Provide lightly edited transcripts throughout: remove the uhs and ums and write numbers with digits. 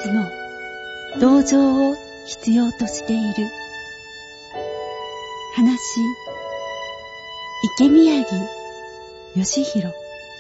の同情を必要としている。話、池宮城義弘。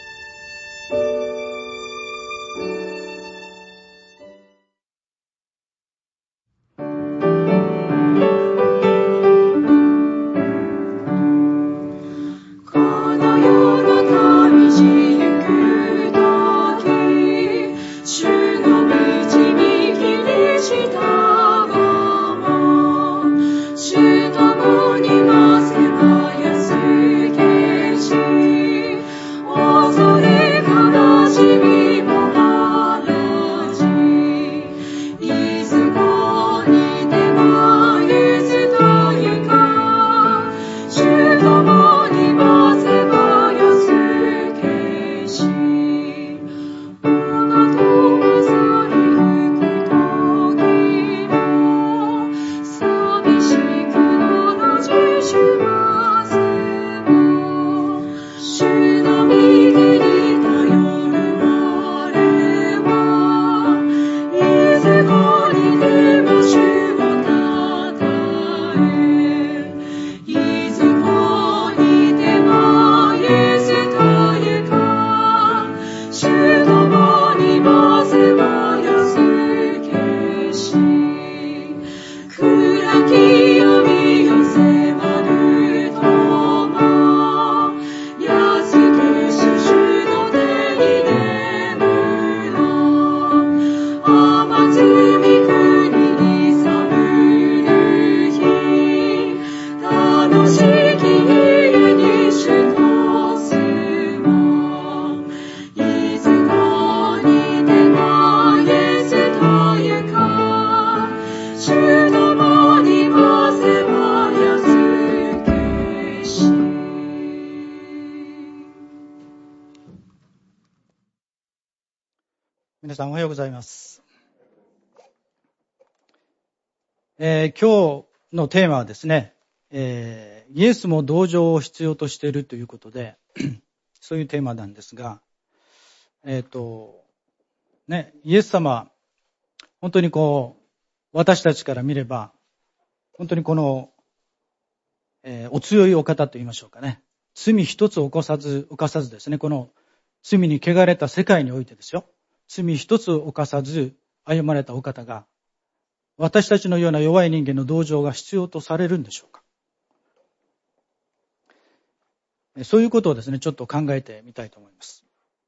皆さんおはようございます。今日のテーマはですね、イエスも同情を必要としているということでそういうテーマなんですが、イエス様本当に私たちから見れば本当にお強いお方と言いましょうかね、罪一つ犯さずですね、この罪に汚れた世界においてですよ、罪一つ犯さず歩まれたお方が、私たちのような弱い人間の同情が必要とされるんでしょうか。そういうことをですね、ちょっと考えてみたいと思います。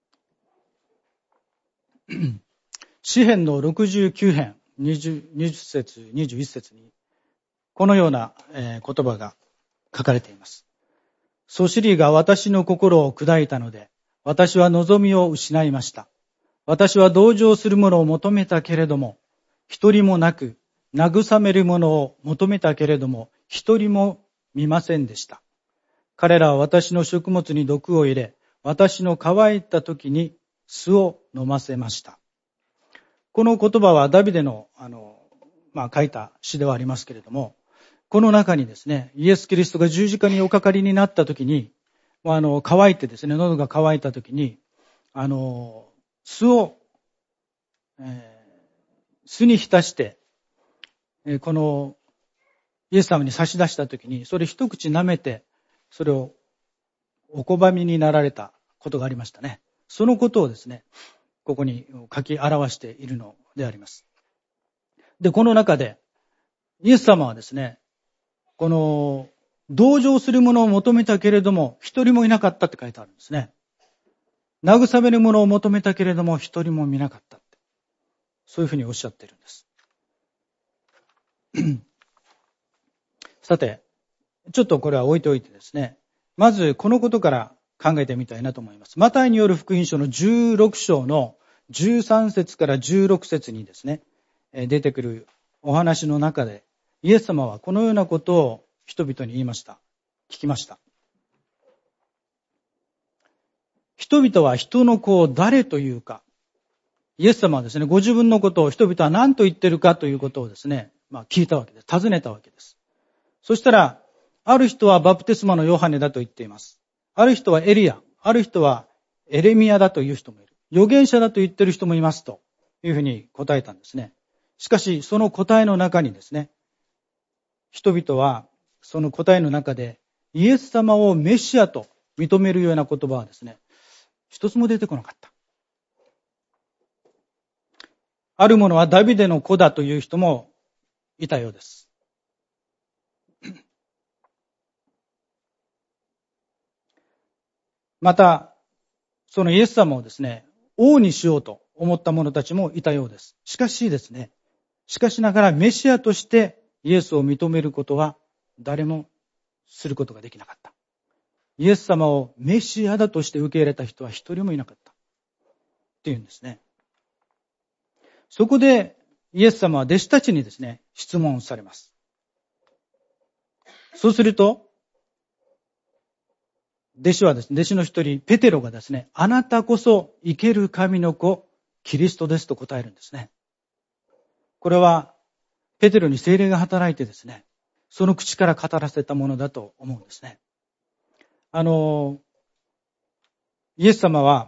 詩編の69編 20節21節にこのような言葉が書かれています。そしりが私の心を砕いたので、私は望みを失いました。私は同情するものを求めたけれども、一人もなく、慰めるものを求めたけれども、一人も見ませんでした。彼らは私の食物に毒を入れ、私の乾いた時に酢を飲ませました。この言葉はダビデの書いた詩ではありますけれども、この中にですね、イエス・キリストが十字架におかかりになった時に、乾いてですね、喉が乾いた時に、酢を、酢に浸して、このイエス様に差し出したときに、それ一口舐めて、それをお拒みになられたことがありましたね。そのことをですね、ここに書き表しているのであります。で、この中で、イエス様はですね、この同情するものを求めたけれども、一人もいなかったって書いてあるんですね。慰めるものを求めたけれども一人も見なかったって、そういうふうにおっしゃっているんです。さて、ちょっとこれは置いておいてですね、まずこのことから考えてみたいなと思います。マタイによる福音書の16章の13節から16節にですね、出てくるお話の中で、イエス様はこのようなことを人々に言いました。聞きました。人々は人の子を誰というか、イエス様はですね、ご自分のことを人々は何と言ってるかということをですね、聞いたわけです。尋ねたわけです。そしたら、ある人はバプテスマのヨハネだと言っています。ある人はエリア、ある人はエレミヤだという人もいる。預言者だと言ってる人もいますというふうに答えたんですね。しかし、その答えの中にですね、人々はその答えの中でイエス様をメシアと認めるような言葉はですね、一つも出てこなかった。ある者はダビデの子だという人もいたようです。また、そのイエス様をですね、王にしようと思った者たちもいたようです。しかしながらメシアとしてイエスを認めることは誰もすることができなかった。イエス様をメシアだとして受け入れた人は一人もいなかった。っていうんですね。そこでイエス様は弟子たちにですね、質問されます。そうすると、弟子の一人、ペテロがですね、あなたこそ生ける神の子、キリストですと答えるんですね。これは、ペテロに聖霊が働いてですね、その口から語らせたものだと思うんですね。イエス様は、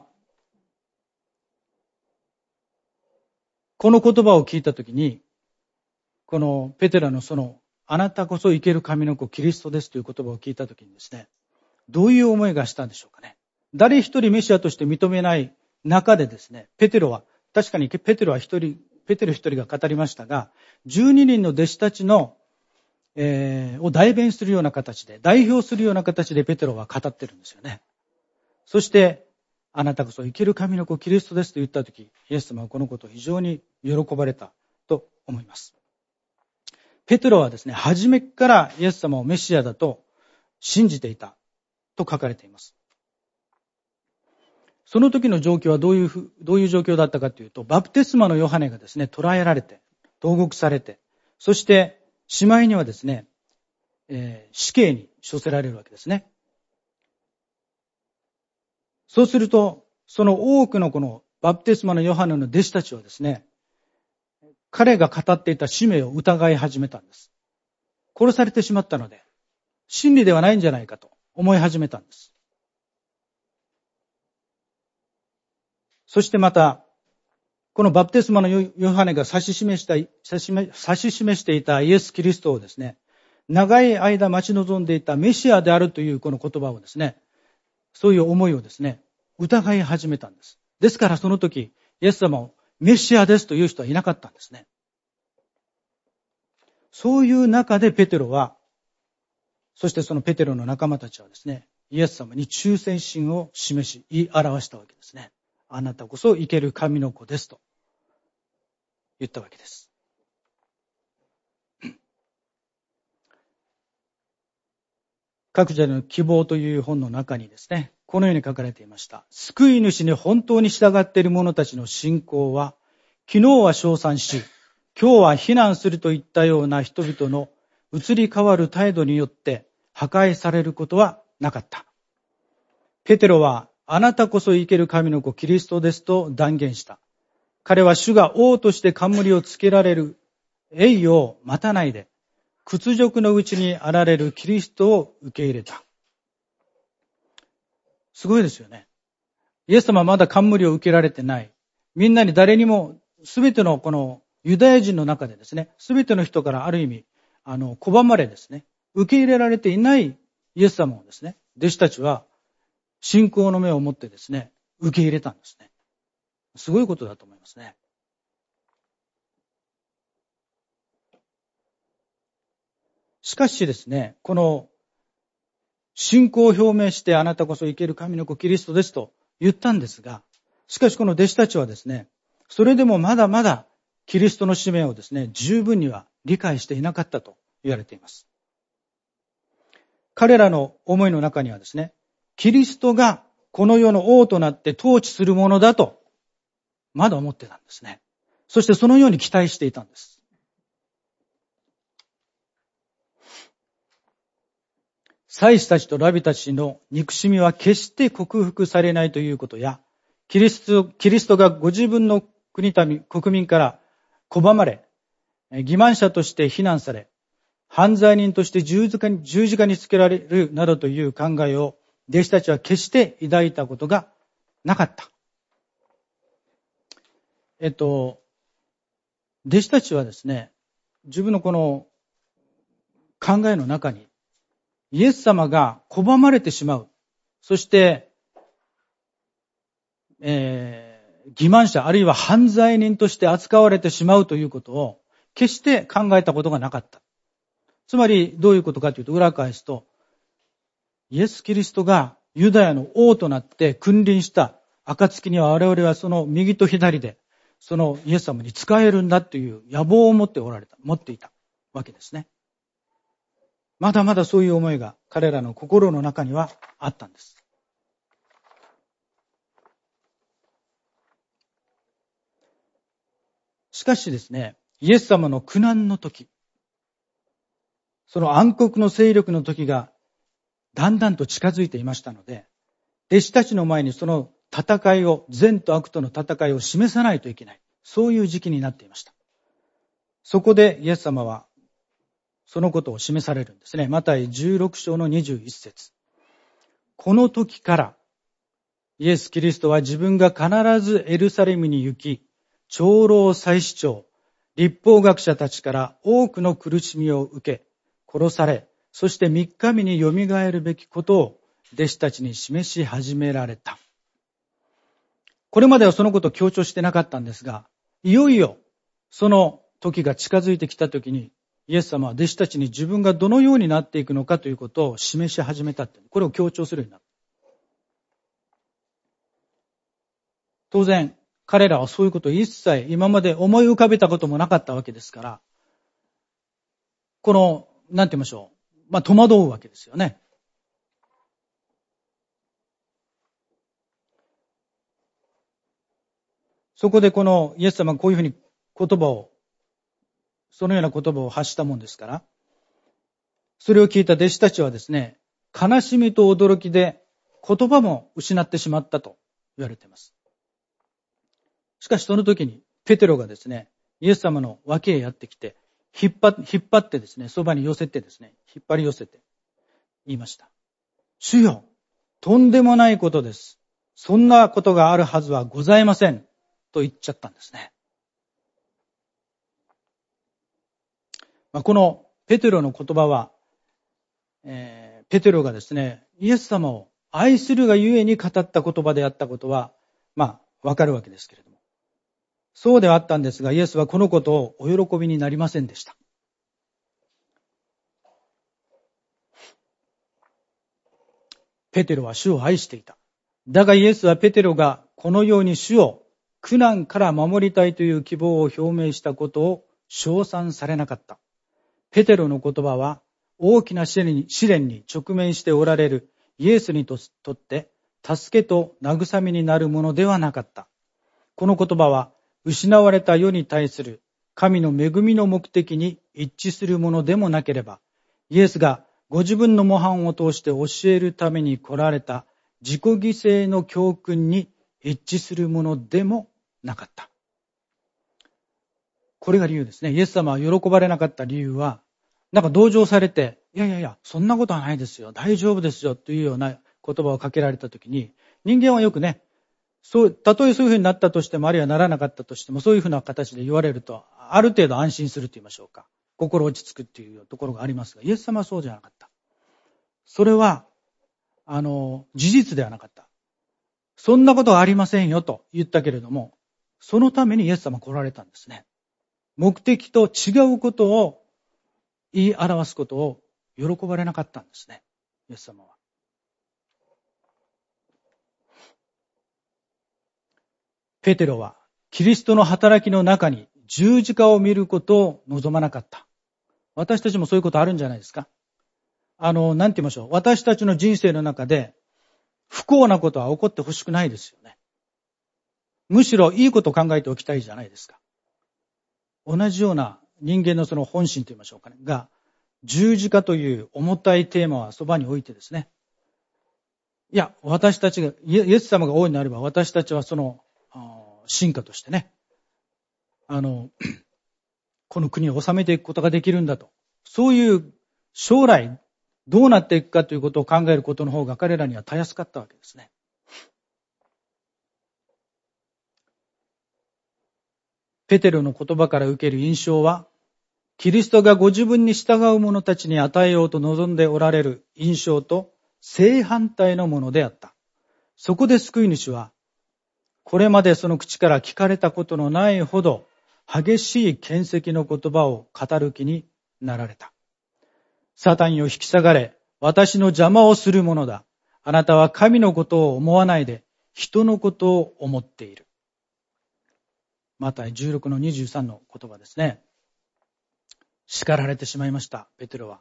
この言葉を聞いたときに、このペテロのあなたこそ生ける神の子、キリストですという言葉を聞いたときにですね、どういう思いがしたんでしょうかね。誰一人メシアとして認めない中でですね、確かにペテロ一人が語りましたが、12人の弟子たちを代弁するような形で、代表するような形でペテロは語ってるんですよね。そして、あなたこそ生ける神の子キリストですと言ったとき、イエス様はこのことを非常に喜ばれたと思います。ペテロはですね、初めからイエス様をメシアだと信じていたと書かれています。その時の状況はどういう状況だったかというと、バプテスマのヨハネがですね、捕らえられて、投獄されて、そしてしまいにはですね、死刑に処せられるわけですね。そうすると、その多くのこのバプテスマのヨハネの弟子たちはですね、彼が語っていた使命を疑い始めたんです。殺されてしまったので、真理ではないんじゃないかと思い始めたんです。そしてまた、このバプテスマのヨハネが指し示していたイエス・キリストをですね、長い間待ち望んでいたメシアであるというこの言葉をですね、そういう思いをですね、疑い始めたんです。ですからその時、イエス様をメシアですという人はいなかったんですね。そういう中でペテロは、そしてそのペテロの仲間たちはですね、イエス様に忠誠心を示し、言い表したわけですね。あなたこそ生ける神の子ですと言ったわけです。各自の希望という本の中にですね、このように書かれていました。救い主に本当に従っている者たちの信仰は、昨日は称賛し、今日は非難するといったような人々の移り変わる態度によって破壊されることはなかった。ペテロは、あなたこそ生ける神の子キリストですと断言した。彼は主が王として冠をつけられる栄誉を待たないで、屈辱のうちにあられるキリストを受け入れた。すごいですよね。イエス様はまだ冠を受けられてない。みんなに誰にも、すべてのこのユダヤ人の中でですね、すべての人からある意味、拒まれですね、受け入れられていないイエス様をですね、弟子たちは信仰の目を持ってですね、受け入れたんですね。すごいことだと思いますね。しかしですね、この信仰を表明してあなたこそ生ける神の子キリストですと言ったんですが、しかしこの弟子たちはですね、それでもまだまだキリストの使命をですね、十分には理解していなかったと言われています。彼らの思いの中にはですね、キリストがこの世の王となって統治するものだとまだ思ってたんですね。そしてそのように期待していたんです。祭司たちとラビたちの憎しみは決して克服されないということや、キリストがご自分の国民から拒まれ、欺瞞者として非難され、犯罪人として十字架につけられるなどという考えを弟子たちは決して抱いたことがなかった。 弟子たちはですね、自分のこの考えの中に、イエス様が拒まれてしまう。そして、欺瞞者あるいは犯罪人として扱われてしまうということを決して考えたことがなかった。つまりどういうことかというと、裏返すと、イエス・キリストがユダヤの王となって君臨した暁には我々はその右と左でそのイエス様に仕えるんだという野望を持っていたわけですね。まだまだそういう思いが彼らの心の中にはあったんです。しかしですね、イエス様の苦難の時、その暗黒の勢力の時がだんだんと近づいていましたので、弟子たちの前にその戦いを、善と悪との戦いを示さないといけない。そういう時期になっていました。そこでイエス様はそのことを示されるんですね。マタイ16章の21節。この時からイエス・キリストは自分が必ずエルサレムに行き、長老祭司長、律法学者たちから多くの苦しみを受け、殺され、そして3日目によみがえるべきことを弟子たちに示し始められた。これまではそのことを強調してなかったんですが、いよいよその時が近づいてきた時に、イエス様は弟子たちに自分がどのようになっていくのかということを示し始めた。これを強調するようになった。当然、彼らはそういうことを一切今まで思い浮かべたこともなかったわけですから、なんて言いましょう。戸惑うわけですよね。そこでこのイエス様がこういうふうにそのような言葉を発したもんですから、それを聞いた弟子たちはですね、悲しみと驚きで言葉も失ってしまったと言われています。しかしその時にペテロがですね、イエス様の脇へやってきて、引っ張ってですね、そばに寄せてですね、引っ張り寄せて言いました。主よ、とんでもないことです。そんなことがあるはずはございません。と言っちゃったんですね。このペテロの言葉は、ペテロがですね、イエス様を愛するがゆえに語った言葉であったことは、わかるわけですけれども。そうではあったんですが、イエスはこのことをお喜びになりませんでした。ペテロは主を愛していた。だがイエスはペテロがこのように主を苦難から守りたいという希望を表明したことを称賛されなかった。ペテロの言葉は大きな試練に直面しておられるイエスにとって助けと慰めになるものではなかった。この言葉は失われた世に対する神の恵みの目的に一致するものでもなければ、イエスがご自分の模範を通して教えるために来られた自己犠牲の教訓に一致するものでもなかった。これが理由ですね。イエス様は喜ばれなかった理由は、同情されて、いや、そんなことはないですよ。大丈夫ですよ。というような言葉をかけられたときに、人間はよくね、たとえそういうふうになったとしても、あるいはならなかったとしても、そういうふうな形で言われると、ある程度安心すると言いましょうか。心落ち着くっていうところがありますが、イエス様はそうじゃなかった。それは、事実ではなかった。そんなことはありませんよと言ったけれども、そのためにイエス様は来られたんですね。目的と違うことを言い表すことを喜ばれなかったんですね。イエス様は。ペテロはキリストの働きの中に十字架を見ることを望まなかった。私たちもそういうことあるんじゃないですか。なんて言いましょう。私たちの人生の中で不幸なことは起こってほしくないですよね。むしろいいことを考えておきたいじゃないですか。同じような人間のその本心と言いましょうかね。が、十字架という重たいテーマはそばに置いてですね。いや、私たちが、イエス様が王になれば私たちはその進化としてね、この国を治めていくことができるんだと。そういう将来どうなっていくかということを考えることの方が彼らにはたやすかったわけですね。 ペテロの言葉から受ける印象は、キリストがご自分に従う者たちに与えようと望んでおられる印象と正反対のものであった。そこで救い主は、これまでその口から聞かれたことのないほど激しい剣跡の言葉を語る気になられた。サタンよ引き下がれ、私の邪魔をするものだ。あなたは神のことを思わないで人のことを思っている。マタイ16の23の言葉ですね。叱られてしまいました、ペテロは。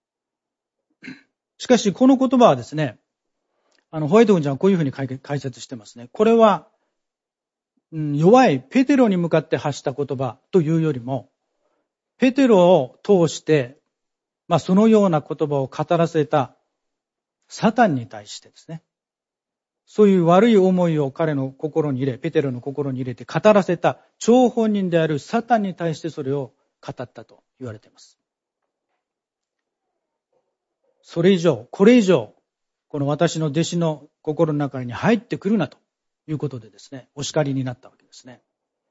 しかしこの言葉はですね、ホワイト軍長はこういうふうに解説してますね。これは、弱いペテロに向かって発した言葉というよりも、ペテロを通して、そのような言葉を語らせたサタンに対してですね、そういう悪い思いを彼の心に入れ、ペテロの心に入れて語らせた張本人であるサタンに対してそれを語ったと言われています。それ以上、これ以上、この私の弟子の心の中に入ってくるなということでですね、お叱りになったわけですね。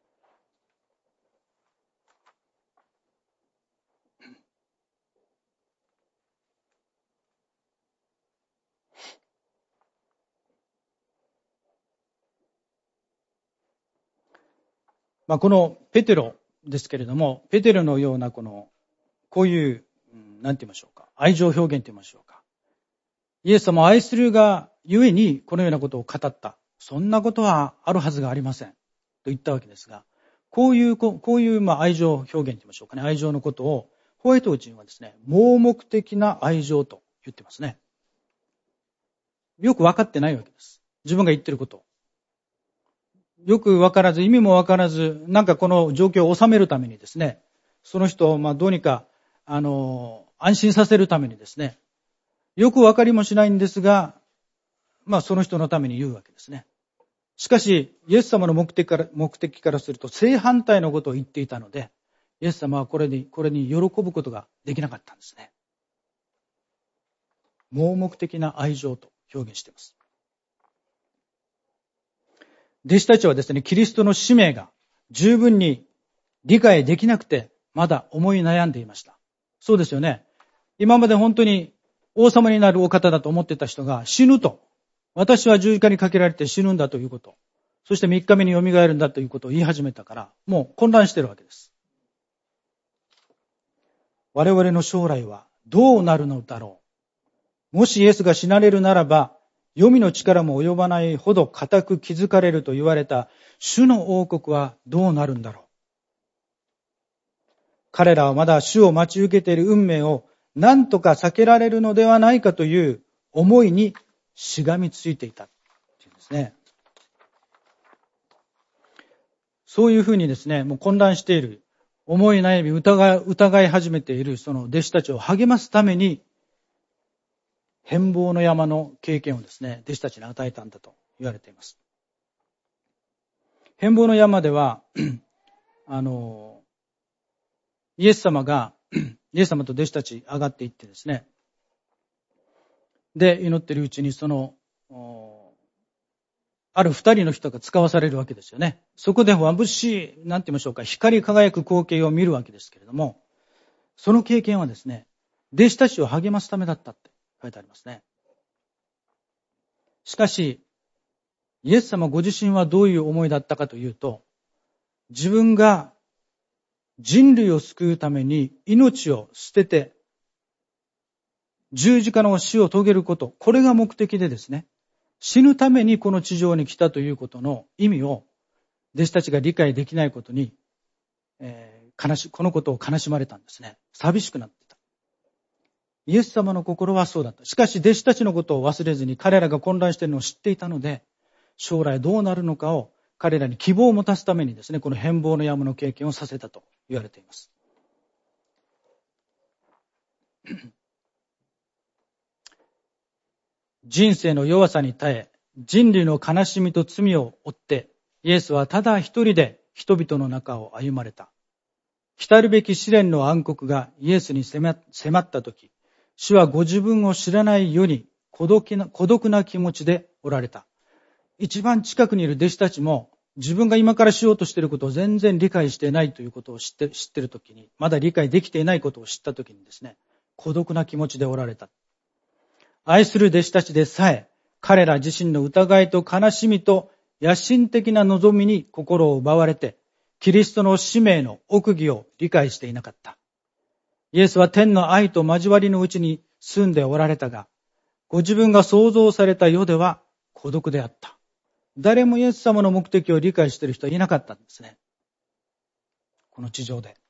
このペテロですけれども、ペテロのようなこういう、なんて言いましょうか、愛情表現と言いましょうか。イエス様を愛するがゆえにこのようなことを語った。そんなことはあるはずがありません。と言ったわけですが、こういう愛情表現と言いましょうかね、愛情のことをホワイト人はですね、盲目的な愛情と言ってますね。よく分かってないわけです。自分が言ってること。よく分からず、意味も分からず、なんかこの状況を収めるためにですね、その人をどうにか、安心させるためにですね、よく分かりもしないんですが、その人のために言うわけですね。しかし、イエス様の目的からすると正反対のことを言っていたので、イエス様はこれに喜ぶことができなかったんですね。盲目的な愛情と表現しています。弟子たちはですね、キリストの使命が十分に理解できなくて、まだ思い悩んでいました。そうですよね。今まで本当に王様になるお方だと思ってた人が死ぬと。私は十字架にかけられて死ぬんだということ。そして3日目によみがえるんだということを言い始めたから、もう混乱しているわけです。我々の将来はどうなるのだろう。もしイエスが死なれるならば、黄泉の力も及ばないほど固く築かれると言われた主の王国はどうなるんだろう。彼らはまだ主を待ち受けている運命を何とか避けられるのではないかという思いにしがみついていたというんですね。そういうふうにですね、もう混乱している、思い悩み疑い始めているその弟子たちを励ますために、変貌の山の経験をですね、弟子たちに与えたんだと言われています。変貌の山では、イエス様と弟子たち上がっていってですね、で、祈っているうちにある二人の人が使わされるわけですよね。そこで眩しい、なんて言いましょうか、光り輝く光景を見るわけですけれども、その経験はですね、弟子たちを励ますためだったって書いてありますね。しかし、イエス様ご自身はどういう思いだったかというと、自分が人類を救うために命を捨てて、十字架の死を遂げること、これが目的でですね、死ぬためにこの地上に来たということの意味を、弟子たちが理解できないことに、このことを悲しまれたんですね。寂しくなってた。イエス様の心はそうだった。しかし弟子たちのことを忘れずに彼らが混乱しているのを知っていたので、将来どうなるのかを彼らに希望を持たすためにですね、この変貌の山の経験をさせたと言われています。人生の弱さに耐え、人類の悲しみと罪を負って、イエスはただ一人で人々の中を歩まれた。来たるべき試練の暗黒がイエスに迫ったとき、主はご自分を知らないように孤独な気持ちでおられた。一番近くにいる弟子たちも自分が今からしようとしていることを全然理解していないということを知っているときに、まだ理解できていないことを知ったときにですね、孤独な気持ちでおられた。愛する弟子たちでさえ、彼ら自身の疑いと悲しみと野心的な望みに心を奪われて、キリストの使命の奥義を理解していなかった。イエスは天の愛と交わりのうちに住んでおられたが、ご自分が創造された世では孤独であった。誰もイエス様の目的を理解している人はいなかったんですね。この地上で。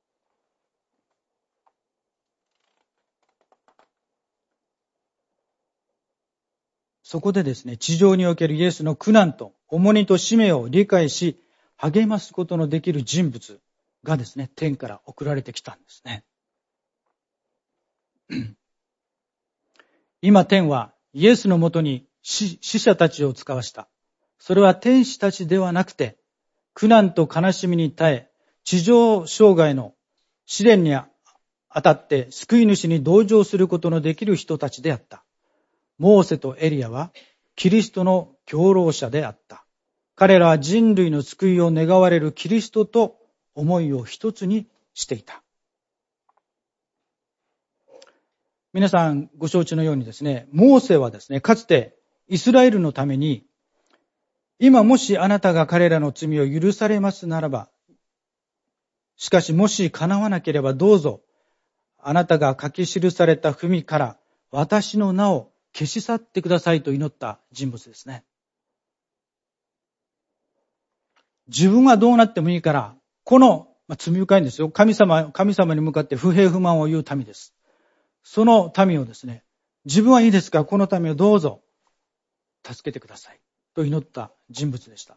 そこでですね、地上におけるイエスの苦難と重荷と使命を理解し、励ますことのできる人物がですね、天から送られてきたんですね。今天はイエスのもとに死者たちを使わした。それは天使たちではなくて、苦難と悲しみに耐え、地上生涯の試練にあたって救い主に同情することのできる人たちであった。モーセとエリアはキリストの共労者であった。彼らは人類の救いを願われるキリストと思いを一つにしていた。皆さんご承知のようにですね、モーセはですね、かつてイスラエルのために、今もしあなたが彼らの罪を許されますならば、しかしもし叶わなければどうぞ、あなたが書き記された文から私の名を消し去ってくださいと祈った人物ですね。自分はどうなってもいいから、この、罪深いんですよ。神様に向かって不平不満を言う民です。その民をですね、自分はいいですから、この民をどうぞ助けてくださいと祈った人物でした。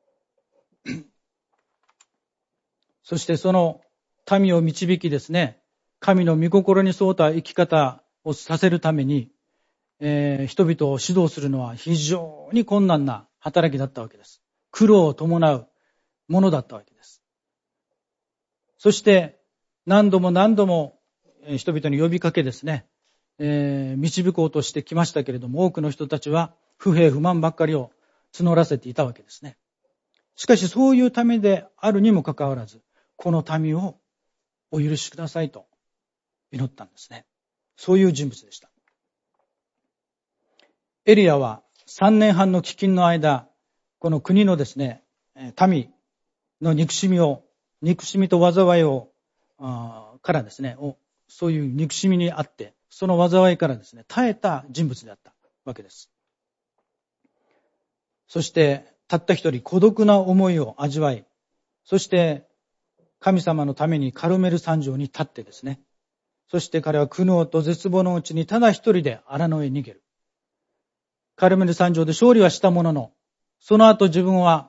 そしてその民を導きですね、神の御心に沿った生き方をさせるために、人々を指導するのは非常に困難な働きだったわけです。苦労を伴うものだったわけです。そして何度も人々に呼びかけですね、導こうとしてきましたけれども、多くの人たちは不平不満ばっかりを募らせていたわけですね。しかしそういうためであるにもかかわらず、この民をお許しくださいと祈ったんですね。そういう人物でした。エリアは3年半の飢饉の間、この国のですね、民の憎しみと災いをからですね、そういう憎しみにあって、その災いからですね、耐えた人物であったわけです。そしてたった一人孤独な思いを味わい、そして神様のためにカルメル山上に立ってですね、そして彼は苦悩と絶望のうちにただ一人で荒野へ逃げる。カルメル山上で勝利はしたものの、その後自分は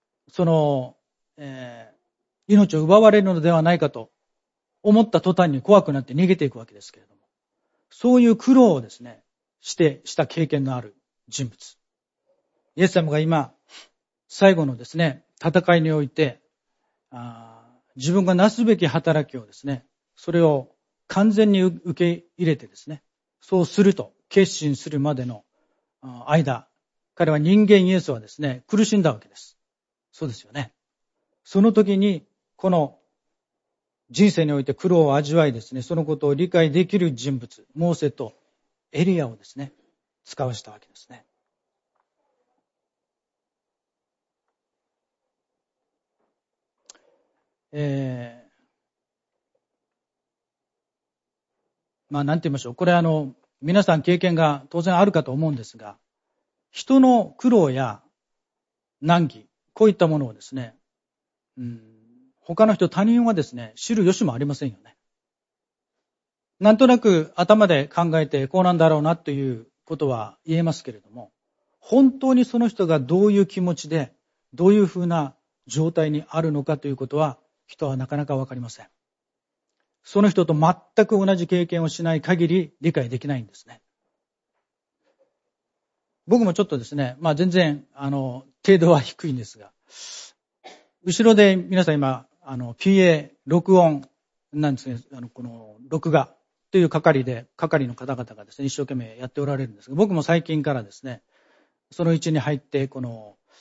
命を奪われるのではないかと思った途端に怖くなって逃げていくわけですけれども、そういう苦労をですね、した経験のある人物。イエス様が今、最後のですね、戦いにおいて、自分がなすべき働きをですね、それを完全に受け入れてですね、そうすると決心するまでの間、彼は人間イエスはですね、苦しんだわけです。そうですよね。その時に、この人生において苦労を味わいですね、そのことを理解できる人物、モーセとエリアをですね、使わしたわけですね。なんて言いましょう。これ皆さん経験が当然あるかと思うんですが、人の苦労や難儀、こういったものをですね、他人はですね、知る由もありませんよね。なんとなく頭で考えてこうなんだろうなということは言えますけれども、本当にその人がどういう気持ちで、どういうふうな状態にあるのかということは、人はなかなかわかりません。その人と全く同じ経験をしない限り理解できないんですね。僕もちょっとですね、全然程度は低いんですが、後ろで皆さん今PA 録音なんですね、この録画という係の方々がですね、一生懸命やっておられるんですが、僕も最近からですね、その位置に入ってこの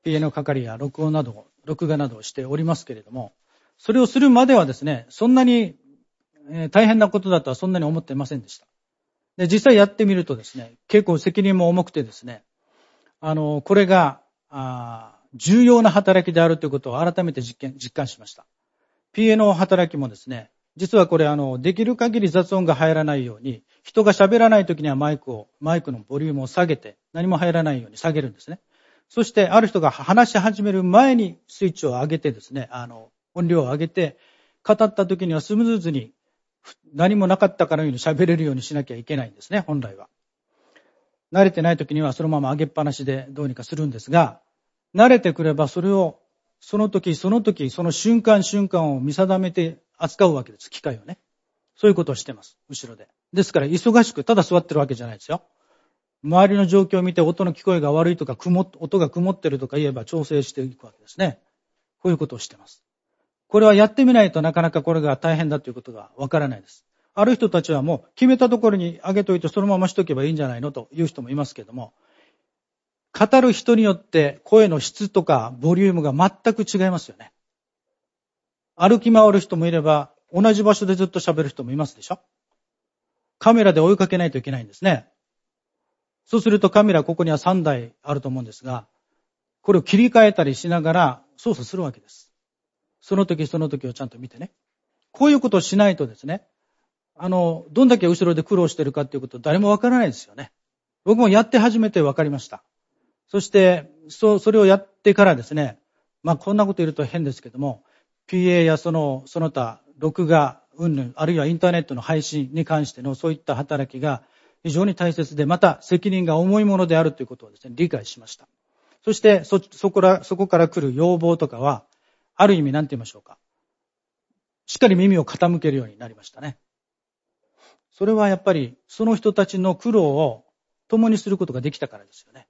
PA の係や録画などをしておりますけれども、それをするまではですね、そんなに大変なことだとはそんなに思っていませんでした。で、実際やってみるとですね、結構責任も重くてですね、これが重要な働きであるということを改めて実感しました。PA の働きもですね、実はこれできる限り雑音が入らないように、人が喋らないときにはマイクのボリュームを下げて、何も入らないように下げるんですね。そしてある人が話し始める前にスイッチを上げてですね、音量を上げて、語ったときにはスムーズに何もなかったかのように喋れるようにしなきゃいけないんですね、本来は。慣れてないときにはそのまま上げっぱなしでどうにかするんですが、慣れてくればそれをその時、その瞬間を見定めて扱うわけです、機械をね。そういうことをしてます、後ろで。ですから忙しくただ座ってるわけじゃないですよ。周りの状況を見て音の聞こえが悪いとか、音が曇ってるとか言えば調整していくわけですね。こういうことをしてます。これはやってみないとなかなかこれが大変だということがわからないです。ある人たちはもう決めたところに上げといてそのまましとけばいいんじゃないのという人もいますけれども、語る人によって声の質とかボリュームが全く違いますよね。歩き回る人もいれば、同じ場所でずっと喋る人もいますでしょ。カメラで追いかけないといけないんですね。そうするとカメラここには3台あると思うんですが、これを切り替えたりしながら操作するわけです。その時をちゃんと見てね。こういうことをしないとですね、どんだけ後ろで苦労してるかっていうこと誰もわからないですよね。僕もやって初めてわかりました。そして、それをやってからですね、こんなこと言うと変ですけども、PA やその他、録画、あるいはインターネットの配信に関してのそういった働きが非常に大切で、また責任が重いものであるということをですね、理解しました。そして、そこから来る要望とかは、ある意味何て言いましょうか。しっかり耳を傾けるようになりましたね。それはやっぱり、その人たちの苦労を共にすることができたからですよね。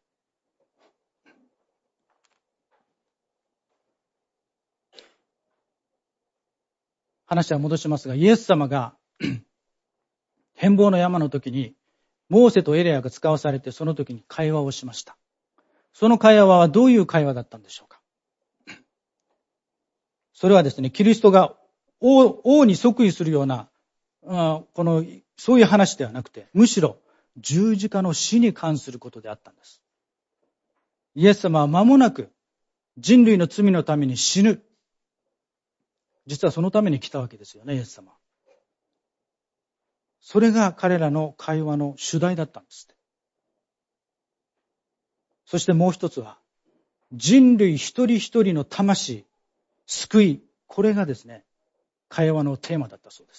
話は戻しますが、イエス様が変貌の山の時にモーセとエリアが使わされてその時に会話をしました。その会話はどういう会話だったんでしょうか。それはですね、キリストが王に即位するようなそういう話ではなくて、むしろ十字架の死に関することであったんです。イエス様は間もなく人類の罪のために死ぬ。実はそのために来たわけですよね、イエス様。それが彼らの会話の主題だったんです。そしてもう一つは、人類一人一人の魂、救い、これがですね、会話のテーマだったそうです。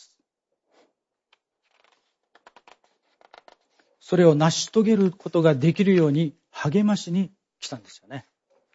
それを成し遂げることができるように励ましに来たんですよね。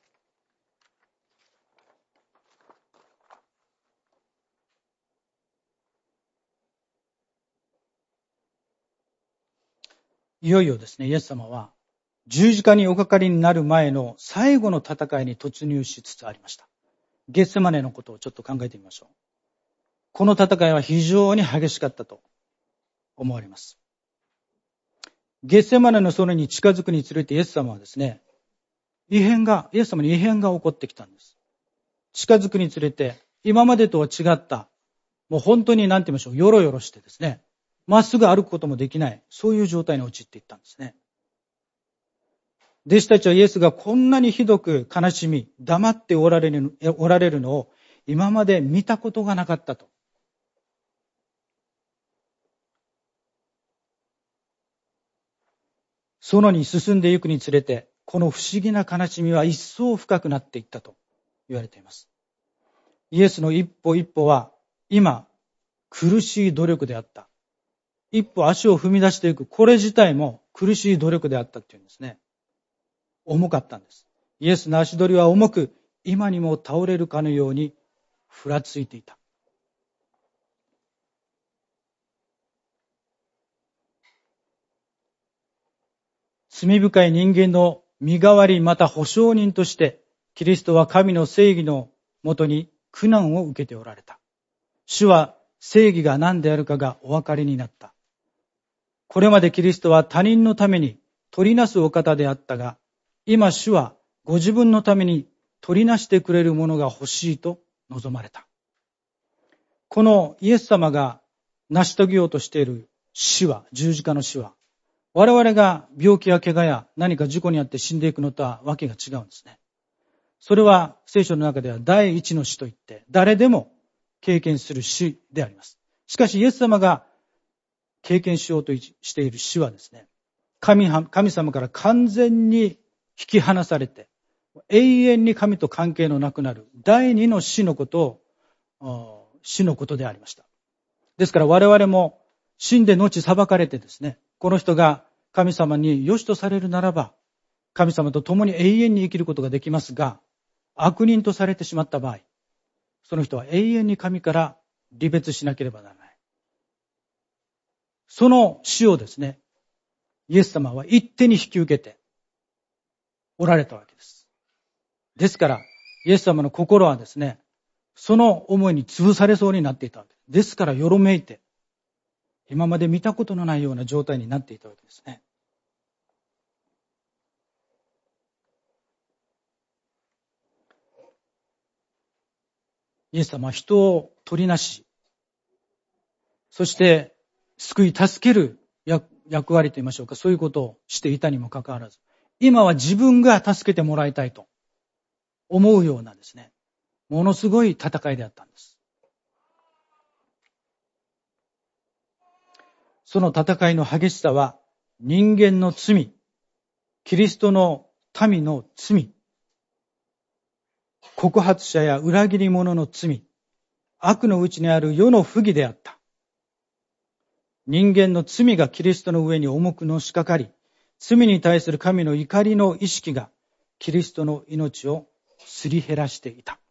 いよいよですね、イエス様は十字架におかかりになる前の最後の戦いに突入しつつありました。ゲッセマネのことをちょっと考えてみましょう。この戦いは非常に激しかったと思われます。ゲッセマネの園に近づくにつれてイエス様はですね、イエス様に異変が起こってきたんです。近づくにつれて、今までとは違った、もう本当に何て言いましょう、よろよろしてですね、まっすぐ歩くこともできない、そういう状態に陥っていったんですね。弟子たちはイエスがこんなにひどく悲しみ、黙っておられるのを今まで見たことがなかったと。園に進んでいくにつれて、この不思議な悲しみは一層深くなっていったと言われています。イエスの一歩一歩は今苦しい努力であった。一歩足を踏み出していく、これ自体も苦しい努力であったっていうんですね。重かったんです。イエスの足取りは重く、今にも倒れるかのようにふらついていた。罪深い人間の身代わりまた保証人として、キリストは神の正義のもとに苦難を受けておられた。主は正義が何であるかがお分かりになった。これまでキリストは他人のために取りなすお方であったが、今主はご自分のために取りなしてくれるものが欲しいと望まれた。このイエス様が成し遂げようとしている死は、十字架の死は、我々が病気や怪我や何か事故にあって死んでいくのとはわけが違うんですね。それは聖書の中では第一の死といって、誰でも経験する死であります。しかしイエス様が経験しようとしている死はですね、神様から完全に引き離されて、永遠に神と関係のなくなる第二の死のことでありました。ですから我々も死んで後裁かれてですね、この人が神様に良しとされるならば、神様と共に永遠に生きることができますが、悪人とされてしまった場合、その人は永遠に神から離別しなければならない。その死をですね、イエス様は一手に引き受けておられたわけです。ですから、イエス様の心はですね、その思いに潰されそうになっていたわけです。ですから、よろめいて、今まで見たことのないような状態になっていたわけですね。イエス様は人を取りなし、そして救い助ける役割と言いましょうか、そういうことをしていたにもかかわらず、今は自分が助けてもらいたいと思うようなですね、ものすごい戦いであったんです。その戦いの激しさは人間の罪、キリストの民の罪、告発者や裏切り者の罪、悪のうちにある世の不義であった。人間の罪がキリストの上に重くのしかかり、罪に対する神の怒りの意識がキリストの命をすり減らしていた。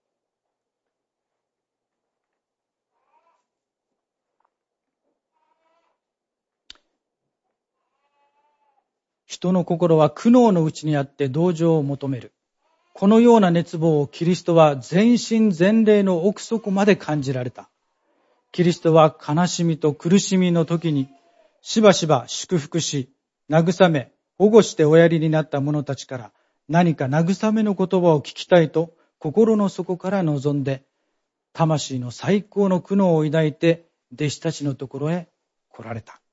人の心は苦悩のうちにあって同情を求める。このような熱望をキリストは全身全霊の奥底まで感じられた。キリストは悲しみと苦しみの時にしばしば祝福し、慰め、保護しておやりになった者たちから何か慰めの言葉を聞きたいと心の底から望んで、魂の最高の苦悩を抱いて弟子たちのところへ来られた。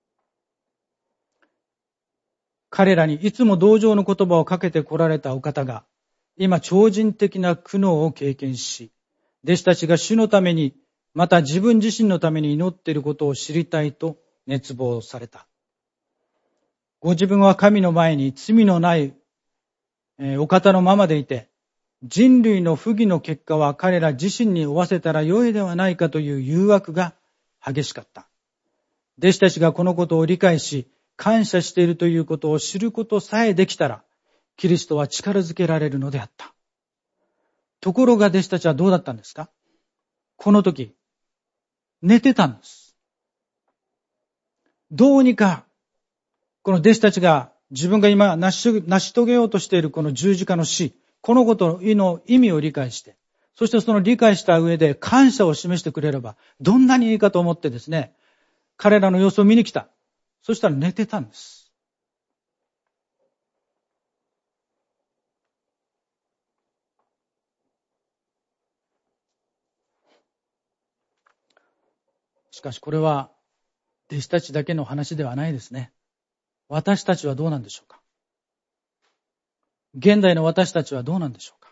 彼らにいつも同情の言葉をかけて来られたお方が、今超人的な苦悩を経験し、弟子たちが主のために、また自分自身のために祈っていることを知りたいと熱望された。ご自分は神の前に罪のないお方のままでいて、人類の不義の結果は彼ら自身に負わせたらよいではないかという誘惑が激しかった。弟子たちがこのことを理解し、感謝しているということを知ることさえできたら、キリストは力づけられるのであった。ところが弟子たちはどうだったんですか？この時、寝てたんです。どうにか、この弟子たちが自分が今成し遂げようとしているこの十字架の死、このことの意味を理解して、そしてその理解した上で感謝を示してくれれば、どんなにいいかと思ってですね、彼らの様子を見に来た。そしたら寝てたんです。しかしこれは弟子たちだけの話ではないですね。私たちはどうなんでしょうか？現代の私たちはどうなんでしょうか？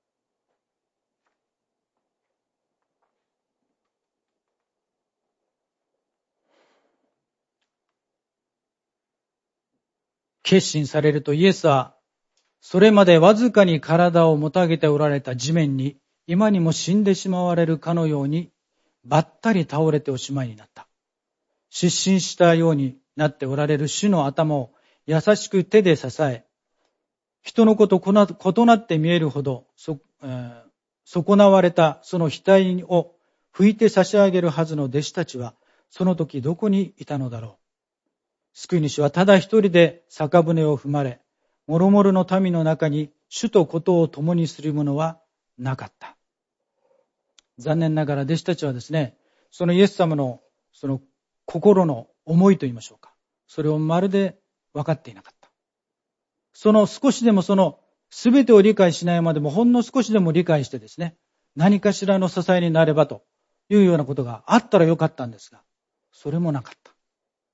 決心されるとイエスは、それまでわずかに体をもたげておられた地面に、今にも死んでしまわれるかのように、ばったり倒れておしまいになった。失神したようになっておられる主の頭を優しく手で支え、人のこと異なって見えるほど損なわれたその額を拭いて差し上げるはずの弟子たちは、その時どこにいたのだろう。救い主はただ一人で酒舟を踏まれ、もろもろの民の中に主とことを共にする者はなかった。残念ながら弟子たちはですね、そのイエス様のその心の思いと言いましょうか。それをまるで分かっていなかった。その少しでもそのすべてを理解しないまでもほんの少しでも理解してですね、何かしらの支えになればというようなことがあったらよかったんですが、それもなかった。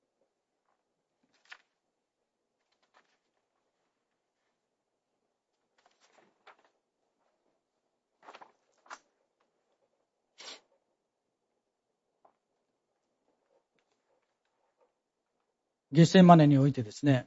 ゲッセマネにおいてですね、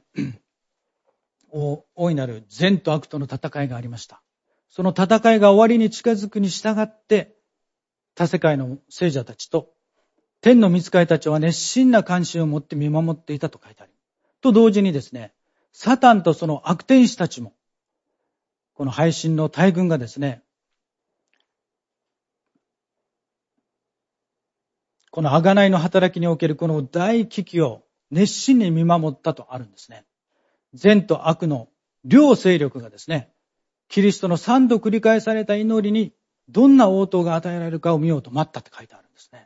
大いなる善と悪との戦いがありました。その戦いが終わりに近づくに従って、他世界の聖者たちと天の御使いたちは熱心な関心を持って見守っていたと書いてある。と同時にですね、サタンとその悪天使たちも、この背信の大軍がですね、この贖いの働きにおけるこの大危機を熱心に見守ったとあるんですね。善と悪の両勢力がですね、キリストの3度繰り返された祈りにどんな応答が与えられるかを見ようと待ったって書いてあるんですね。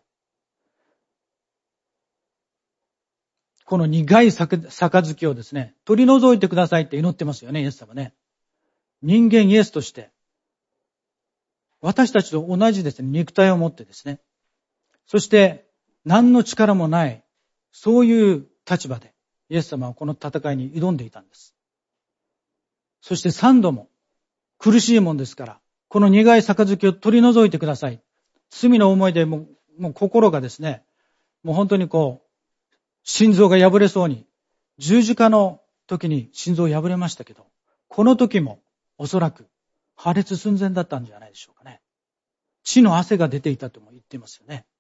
この苦い杯をですね、取り除いてくださいって祈ってますよね、イエス様ね。人間イエスとして、私たちと同じですね、肉体を持ってですね、そして何の力もない、そういう立場で、イエス様はこの戦いに挑んでいたんです。そして3度も苦しいもんですから、この苦い杯を取り除いてください。罪の思いでもう心がですね、もう本当に心臓が破れそうに、十字架の時に心臓破れましたけど、この時もおそらく破裂寸前だったんじゃないでしょうかね。血の汗が出ていたとも言っていますよね。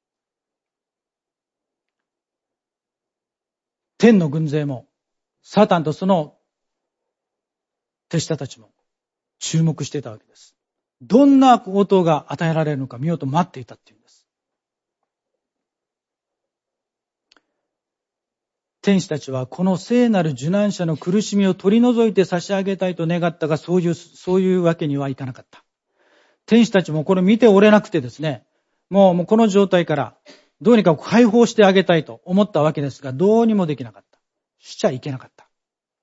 天の軍勢も、サタンとその手下たちも注目していたわけです。どんな応答が与えられるのか見ようと待っていたっていうんです。天使たちはこの聖なる受難者の苦しみを取り除いて差し上げたいと願ったが、そういうわけにはいかなかった。天使たちもこれ見ておれなくてですね、もうこの状態からどうにか解放してあげたいと思ったわけですが、どうにもできなかった。しちゃいけなかった。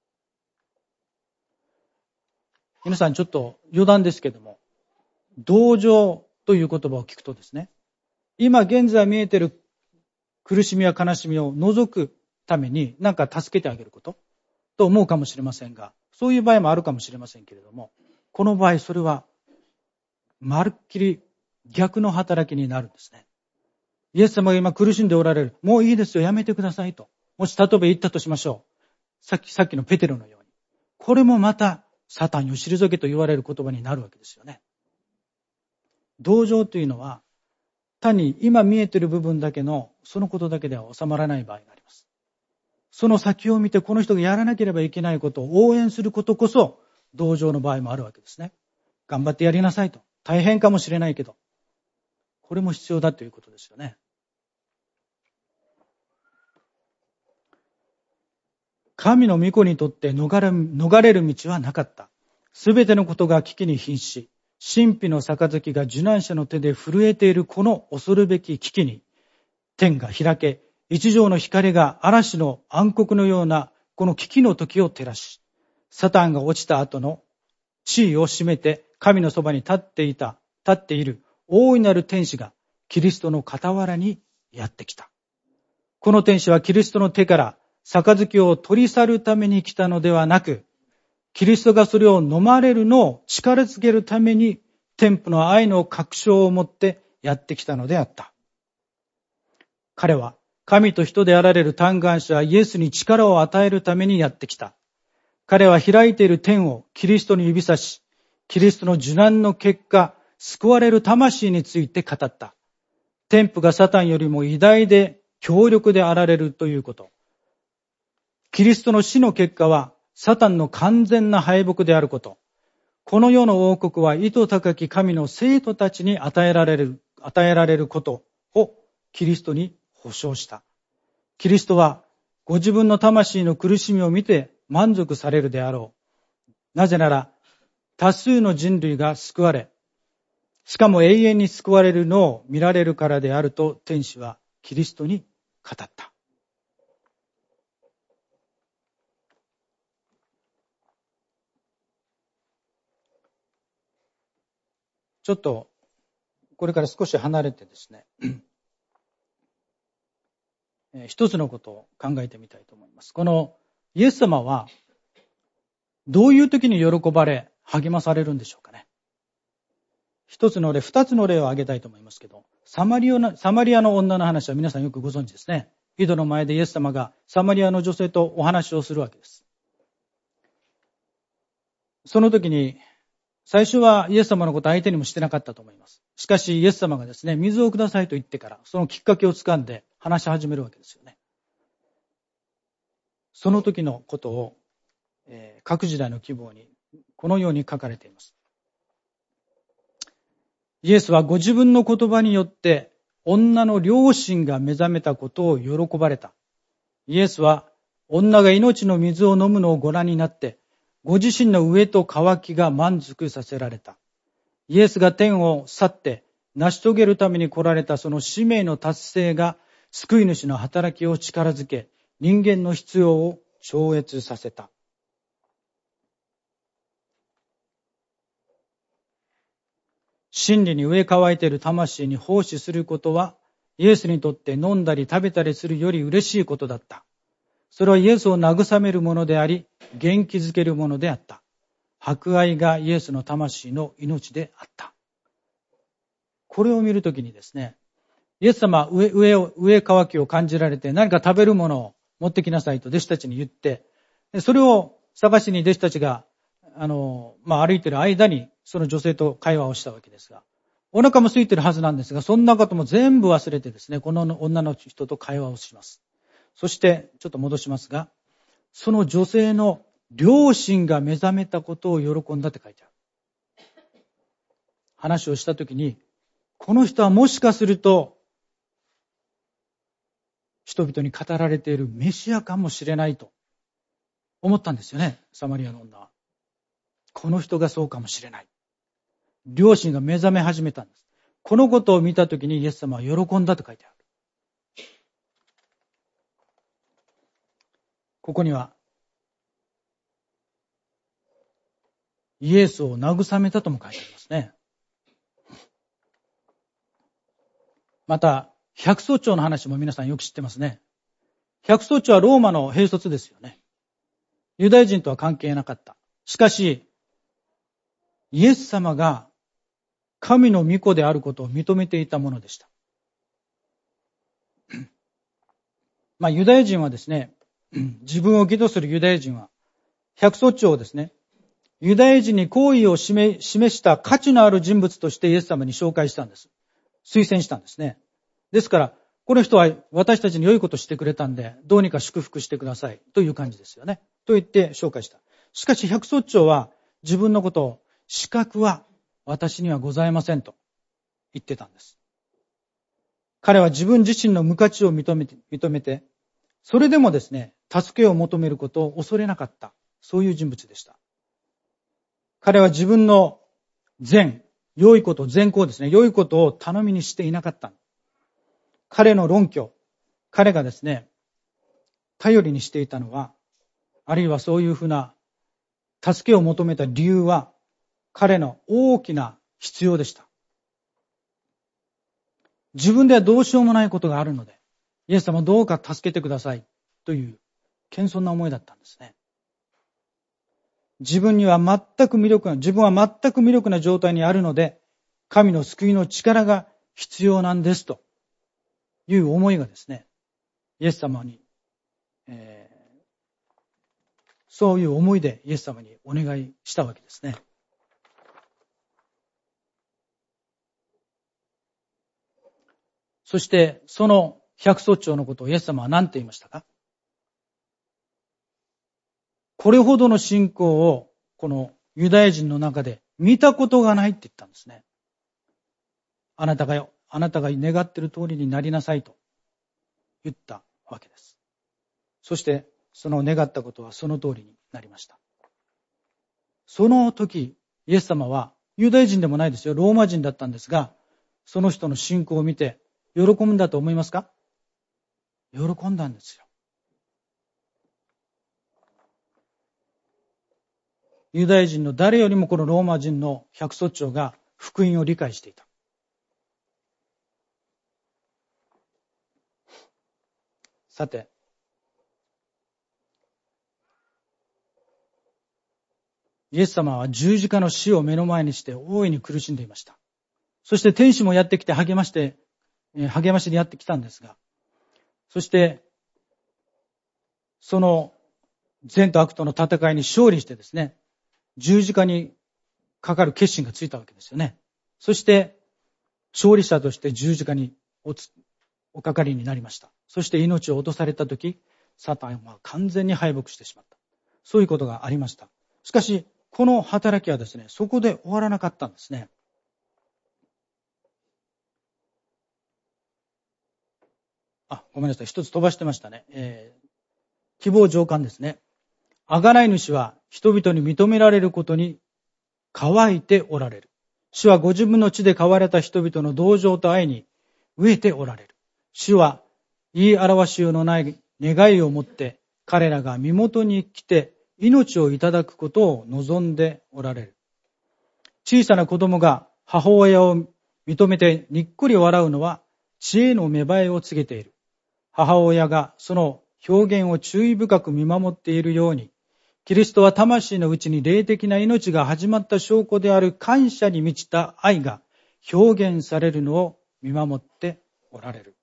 皆さんちょっと余談ですけども、同情という言葉を聞くとですね、今現在見えている苦しみや悲しみを除くために何か助けてあげることと思うかもしれませんが、そういう場合もあるかもしれませんけれども、この場合それはまるっきり逆の働きになるんですね。イエス様が今苦しんでおられる。もういいですよ、やめてくださいと。もし例えば言ったとしましょう。さっきのペテロのように。これもまたサタンを退けと言われる言葉になるわけですよね。同情というのは単に今見えている部分だけのそのことだけでは収まらない場合があります。その先を見てこの人がやらなければいけないことを応援することこそ同情の場合もあるわけですね。頑張ってやりなさいと。大変かもしれないけど、これも必要だということですよね。神の御子にとって逃れる道はなかった。すべてのことが危機に瀕し、神秘の杯が受難者の手で震えているこの恐るべき危機に、天が開け、一条の光が嵐の暗黒のようなこの危機の時を照らし、サタンが落ちた後の地位を占めて神のそばに立っている大いなる天使がキリストの傍らにやってきた。この天使はキリストの手から杯を取り去るために来たのではなく、キリストがそれを飲まれるのを力づけるために天父の愛の確証を持ってやってきたのであった。彼は神と人であられる嘆願者イエスに力を与えるためにやってきた。彼は開いている天をキリストに指さし、キリストの受難の結果、救われる魂について語った。天父がサタンよりも偉大で強力であられるということ。キリストの死の結果はサタンの完全な敗北であること。この世の王国は意図高き神の生徒たちに与えられることをキリストに保証した。キリストはご自分の魂の苦しみを見て満足されるであろう。なぜなら多数の人類が救われ、しかも永遠に救われるのを見られるからであると天使はキリストに語った。 ちょっとこれから少し離れてですね、一つのことを考えてみたいと思います。このイエス様はどういう時に喜ばれ励まされるんでしょうかね。二つの例を挙げたいと思いますけど、サマリアの女の話は皆さんよくご存知ですね。井戸の前でイエス様がサマリアの女性とお話をするわけです。その時に最初はイエス様のこと相手にもしてなかったと思います。しかしイエス様がですね、水をくださいと言ってからそのきっかけをつかんで話し始めるわけですよね。その時のことを、各時代の希望にこのように書かれています。イエスはご自分の言葉によって女の良心が目覚めたことを喜ばれた。イエスは女が命の水を飲むのをご覧になって、ご自身の飢えと渇きが満足させられた。イエスが天を去って成し遂げるために来られたその使命の達成が救い主の働きを力づけ、人間の必要を超越させた。真理に飢え渇いている魂に奉仕することは、イエスにとって飲んだり食べたりするより嬉しいことだった。それはイエスを慰めるものであり、元気づけるものであった。博愛がイエスの魂の命であった。これを見るときにですね、イエス様は飢え渇きを感じられて、何か食べるものを持ってきなさいと弟子たちに言って、それを探しに弟子たちが歩いている間にその女性と会話をしたわけですが、お腹も空いているはずなんですが、そんなことも全部忘れてですね、この女の人と会話をします。そしてちょっと戻しますが、その女性の良心が目覚めたことを喜んだって書いてある。話をしたときに、この人はもしかすると人々に語られているメシアかもしれないと思ったんですよね、サマリアの女は。この人がそうかもしれない。良心が目覚め始めたんです。このことを見たときにイエス様は喜んだと書いてある。ここにはイエスを慰めたとも書いてありますね。また百曹長の話も皆さんよく知ってますね。百曹長はローマの兵卒ですよね。ユダヤ人とは関係なかった。しかしイエス様が神の御子であることを認めていたものでした。ユダヤ人はですね、自分を義とするユダヤ人は、百曹長をですね、ユダヤ人に好意を示した価値のある人物としてイエス様に紹介したんです。推薦したんですね。ですから、この人は私たちに良いことをしてくれたんで、どうにか祝福してくださいという感じですよね。と言って紹介した。しかし百曹長は自分のことを、資格は私にはございませんと言ってたんです。彼は自分自身の無価値を認めて、それでもですね、助けを求めることを恐れなかった。そういう人物でした。彼は自分の良いことですね、良いことを頼みにしていなかった。彼の論拠、彼がですね、頼りにしていたのは、あるいはそういうふうな助けを求めた理由は、彼の大きな必要でした。自分ではどうしようもないことがあるので、イエス様どうか助けてくださいという謙遜な思いだったんですね。自分は全く無力な状態にあるので、神の救いの力が必要なんですという思いがですね、イエス様に、そういう思いでイエス様にお願いしたわけですね。そしてその百曹長のことをイエス様は何て言いましたか？これほどの信仰をこのユダヤ人の中で見たことがないって言ったんですね。あなたが願っている通りになりなさいと言ったわけです。そしてその願ったことはその通りになりました。その時イエス様はユダヤ人でもないですよ、ローマ人だったんですが、その人の信仰を見て喜ぶんだと思いますか？喜んだんですよ。ユダヤ人の誰よりもこのローマ人の百曹長が福音を理解していた。さて、イエス様は十字架の死を目の前にして大いに苦しんでいました。そして天使もやってきて励ましにやってきたんですが、そしてその善と悪との戦いに勝利してですね、十字架にかかる決心がついたわけですよね。そして勝利者として十字架におかかりになりました。そして命を落とされたとき、サタンは完全に敗北してしまった。そういうことがありました。しかし、この働きはですね、そこで終わらなかったんですね。ごめんなさい。一つ飛ばしてましたね。希望上巻ですね。贖い主は人々に認められることに乾いておられる。主はご自分の地で飼われた人々の同情と愛に飢えておられる。主は言い表しようのない願いを持って彼らが身元に来て命をいただくことを望んでおられる。小さな子供が母親を認めてにっこり笑うのは知恵の芽生えを告げている。母親がその表現を注意深く見守っているように、キリストは魂のうちに霊的な命が始まった証拠である感謝に満ちた愛が表現されるのを見守っておられる。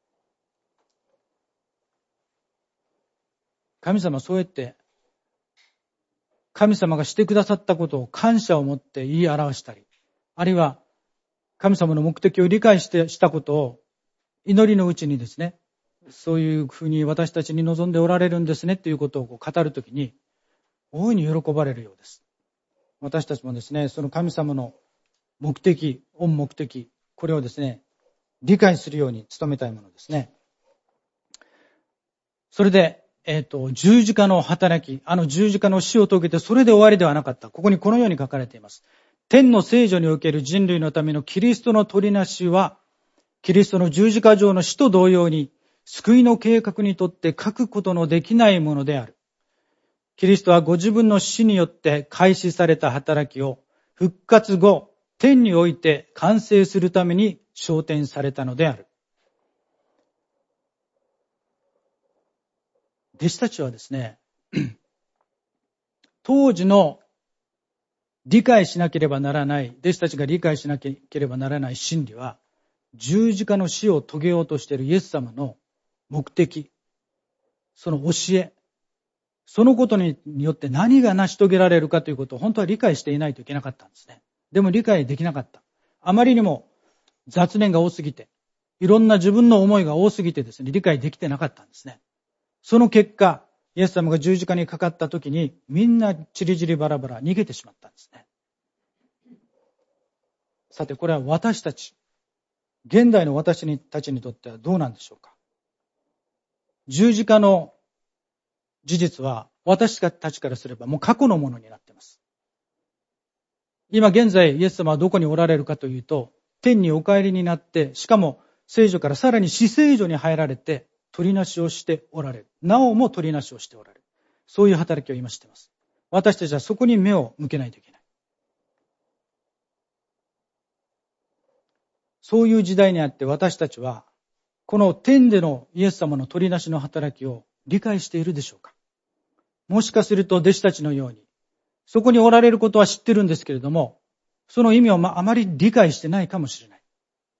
神様はそうやって神様がしてくださったことを感謝を持って言い表したり、あるいは神様の目的を理解したことを祈りのうちにですね、そういうふうに私たちに望んでおられるんですねということを語るときに大いに喜ばれるようです。私たちもですね、その神様の目的、御目的、これをですね、理解するように努めたいものですね。それで、十字架の働き、十字架の死を遂げてそれで終わりではなかった。ここにこのように書かれています。天の聖女における人類のためのキリストの取りなしは、キリストの十字架上の死と同様に、救いの計画にとって書くことのできないものである。キリストはご自分の死によって開始された働きを復活後、天において完成するために昇天されたのである。弟子たちはですね、当時の理解しなければならない、弟子たちが理解しなければならない真理は、十字架の死を遂げようとしているイエス様の目的、その教え、そのことによって何が成し遂げられるかということを本当は理解していないといけなかったんですね。でも理解できなかった。あまりにも雑念が多すぎて、いろんな自分の思いが多すぎてですね、理解できてなかったんですね。その結果、イエス様が十字架にかかった時にみんなチリチリバラバラ逃げてしまったんですね。さてこれは私たち、現代の私たちにとってはどうなんでしょうか。十字架の事実は私たちからすればもう過去のものになっています。今現在イエス様はどこにおられるかというと、天にお帰りになって、しかも聖女からさらに死聖女に入られて取りなしをしておられる。なおも取りなしをしておられる。そういう働きを今しています。私たちはそこに目を向けないといけない。そういう時代にあって私たちはこの天でのイエス様の取りなしの働きを理解しているでしょうか。もしかすると弟子たちのようにそこにおられることは知ってるんですけれども、その意味をあまり理解してないかもしれない。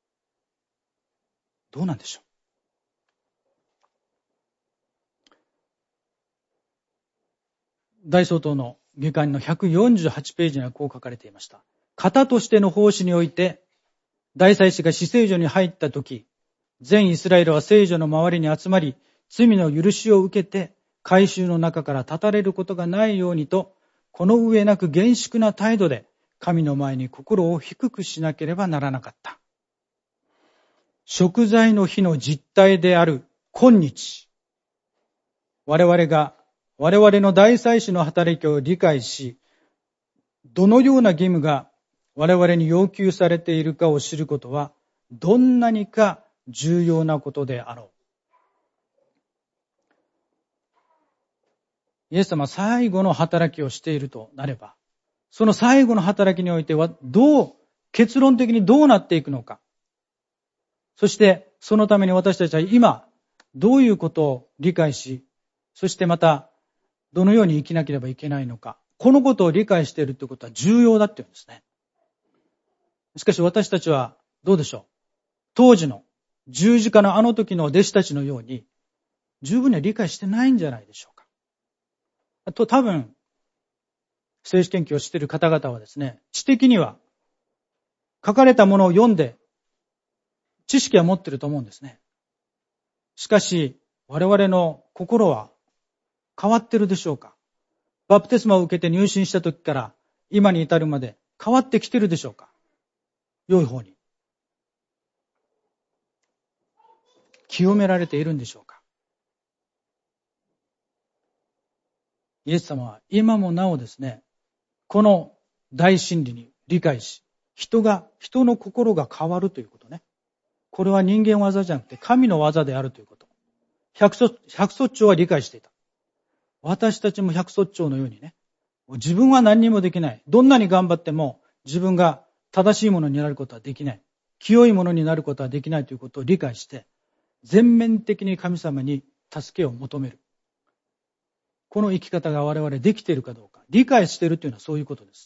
どうなんでしょう。大総統の下巻の148ページにはこう書かれていました。型としての奉仕において、大祭司が死聖所に入ったとき、全イスラエルは聖所の周りに集まり、罪の許しを受けて、改宗の中から断たれることがないようにと、この上なく厳粛な態度で、神の前に心を低くしなければならなかった。贖罪の日の実態である今日、我々の大祭司の働きを理解し、どのような義務が我々に要求されているかを知ることは、どんなにか重要なことであろう。イエス様は最後の働きをしているとなれば、その最後の働きにおいてはどう結論的にどうなっていくのか。そしてそのために私たちは今どういうことを理解し、そしてまたどのように生きなければいけないのか。このことを理解しているということは重要だっていうんですね。しかし私たちはどうでしょう。当時の十字架のあの時の弟子たちのように十分には理解してないんじゃないでしょうか。多分、聖書研究をしている方々はですね、知的には書かれたものを読んで知識は持っていると思うんですね。しかし、我々の心は変わっているでしょうか。バプテスマを受けて入信した時から今に至るまで変わってきているでしょうか。良い方に。清められているんでしょうか。イエス様は今もなおですね、この大真理に理解し、人の心が変わるということね。これは人間技じゃなくて神の技であるということ。百卒長は理解していた。私たちも百卒長のようにね、自分は何にもできない。どんなに頑張っても自分が正しいものになることはできない。清いものになることはできないということを理解して、全面的に神様に助けを求める。この生き方が我々できているかどうか。理解しているというのはそういうことです。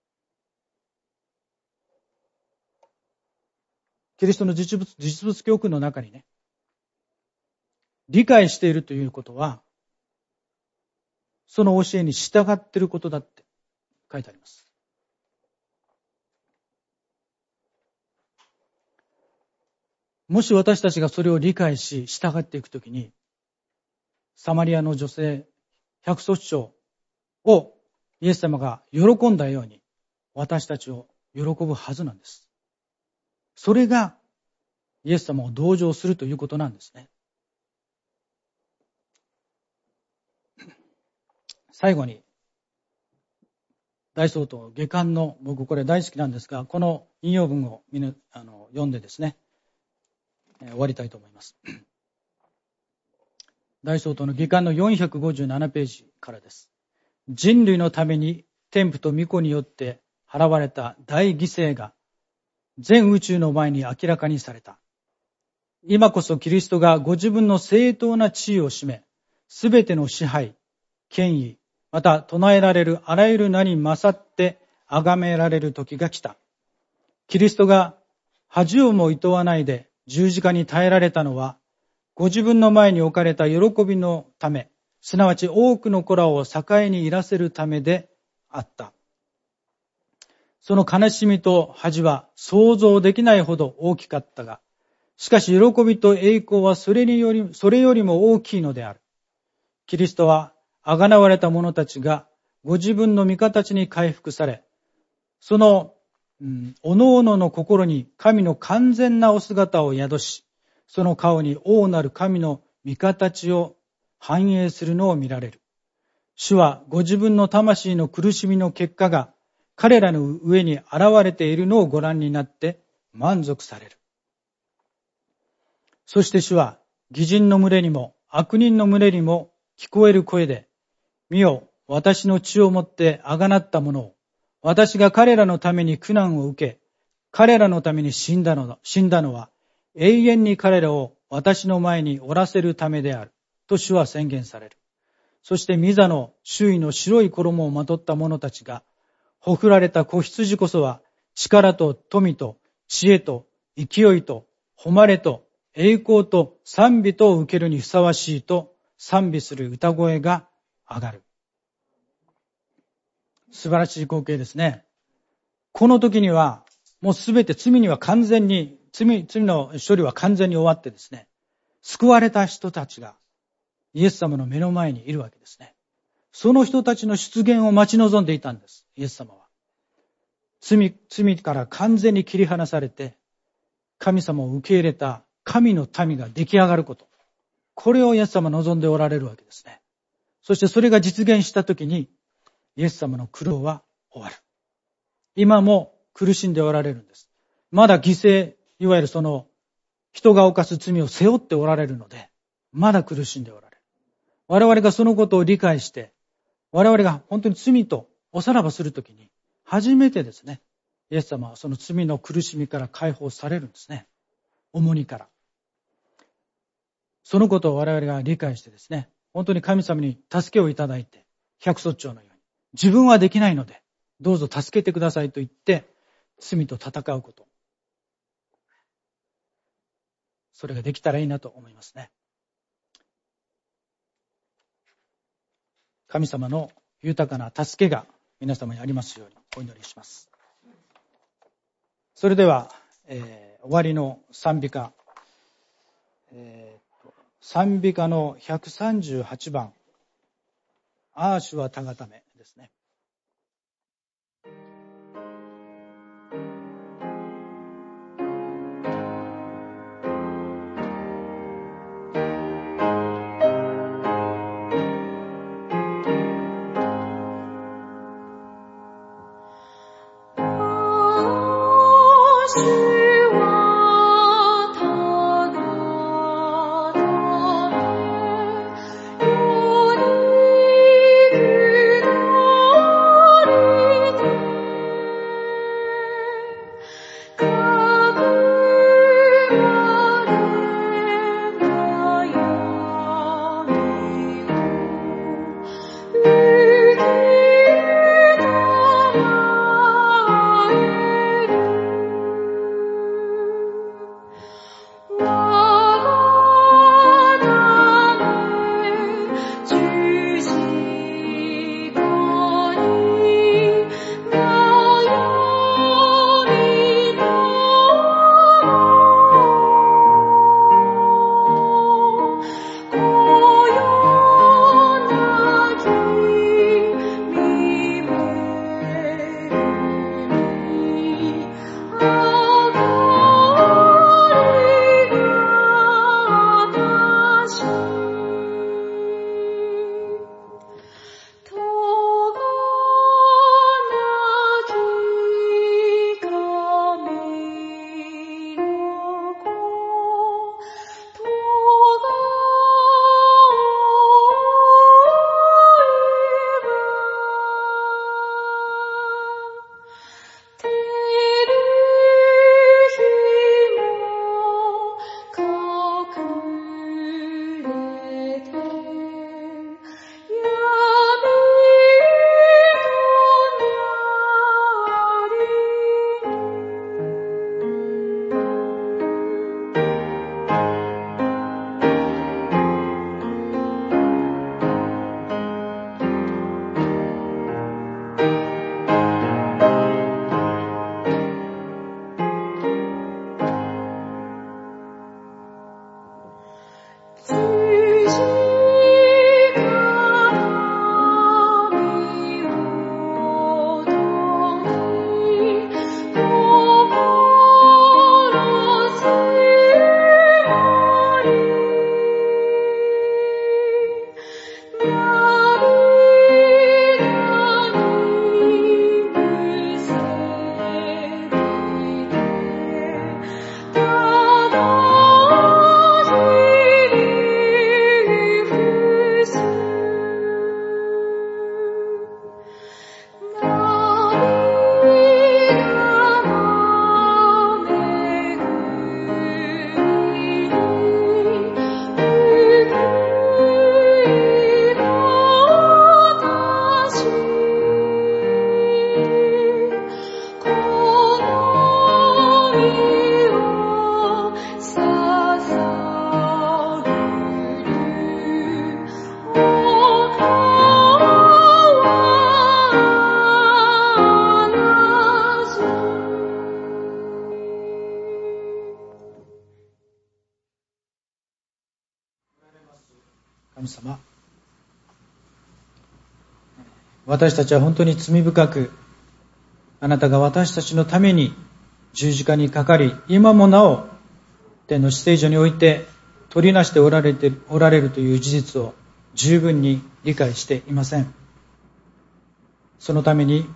キリストの実物教訓の中にね、理解しているということは、その教えに従っていることだって書いてあります。もし私たちがそれを理解し従っていくときに、サマリアの女性、百卒長をイエス様が喜んだように、私たちを喜ぶはずなんです。それがイエス様を同情するということなんですね。最後に、大総統下巻の、僕これ大好きなんですが、この引用文を読んでですね、終わりたいと思います。大総統の下巻の457ページからです。人類のために天父と御子によって払われた大犠牲が全宇宙の前に明らかにされた。今こそキリストがご自分の正当な地位を占め、すべての支配、権威、また唱えられるあらゆる名に勝って崇められる時が来た。キリストが恥をも厭わないで十字架に耐えられたのは、ご自分の前に置かれた喜びのため、すなわち多くの子らを栄にいらせるためであった。その悲しみと恥は想像できないほど大きかったが、しかし喜びと栄光はそれよりも大きいのである。キリストはあがなわれた者たちがご自分の御形に回復され、そのおのおのの心に神の完全なお姿を宿し、その顔に王なる神の御形を反映するのを見られる。主はご自分の魂の苦しみの結果が彼らの上に現れているのをご覧になって満足される。そして主は義人の群れにも悪人の群れにも聞こえる声で、見よ、私の血をもってあがなった者を、私が彼らのために苦難を受け、彼らのために死んだのは、永遠に彼らを私の前におらせるためである、と主は宣言される。そして御座の周囲の白い衣をまとった者たちが、ほふられた子羊こそは、力と富と知恵と勢いと誉れと栄光と賛美とを受けるにふさわしいと賛美する歌声が上がる。素晴らしい光景ですね。この時にはもうすべて罪の処理は完全に終わってですね、救われた人たちがイエス様の目の前にいるわけですね。その人たちの出現を待ち望んでいたんです、イエス様は。罪から完全に切り離されて、神様を受け入れた神の民が出来上がること。これをイエス様は望んでおられるわけですね。そしてそれが実現したときに、イエス様の苦労は終わる。今も苦しんでおられるんです。まだ犠牲、いわゆるその人が犯す罪を背負っておられるので、まだ苦しんでおられる。我々がそのことを理解して、我々が本当に罪とおさらばするときに、初めてですね、 イエス様はその罪の苦しみから解放されるんですね。重荷から。そのことを我々が理解してですね、本当に神様に助けをいただいて、百卒長のように、自分はできないので、どうぞ助けてくださいと言って、罪と戦うこと。それができたらいいなと思いますね。神様の豊かな助けが皆様にありますようにお祈りします。それでは、終わりの賛美歌、賛美歌の138番、アーシュはたがためですね。神様、私たちは本当に罪深く、あなたが私たちのために十字架にかかり、今もなお天の至聖所において取りなしておられるという事実を十分に理解していません。そのために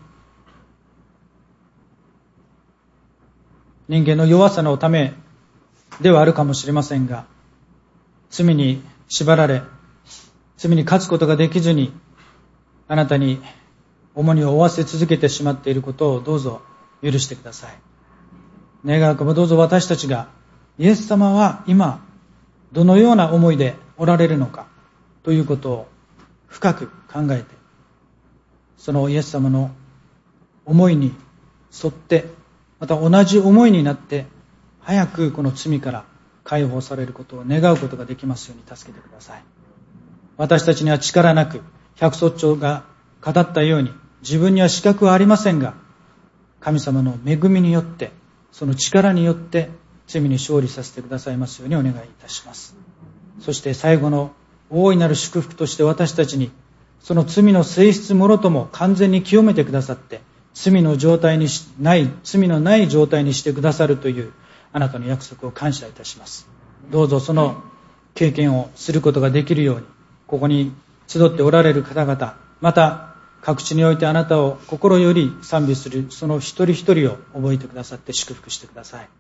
人間の弱さのためではあるかもしれませんが、罪に縛られ、罪に勝つことができずに、あなたに重荷を負わせ続けてしまっていることをどうぞ許してください。願わくばどうぞ私たちがイエス様は今どのような思いでおられるのかということを深く考えて、そのイエス様の思いに沿って、また同じ思いになって早くこの罪から解放されることを願うことができますように助けてください。私たちには力なく、百卒長が語ったように自分には資格はありませんが、神様の恵みによって、その力によって罪に勝利させてくださいますようにお願いいたします。そして最後の大いなる祝福として、私たちにその罪の性質もろとも完全に清めてくださって、罪のない状態にしてくださるというあなたの約束を感謝いたします。どうぞその経験をすることができるように、ここに集っておられる方々、また各地においてあなたを心より賛美するその一人一人を覚えてくださって祝福してください。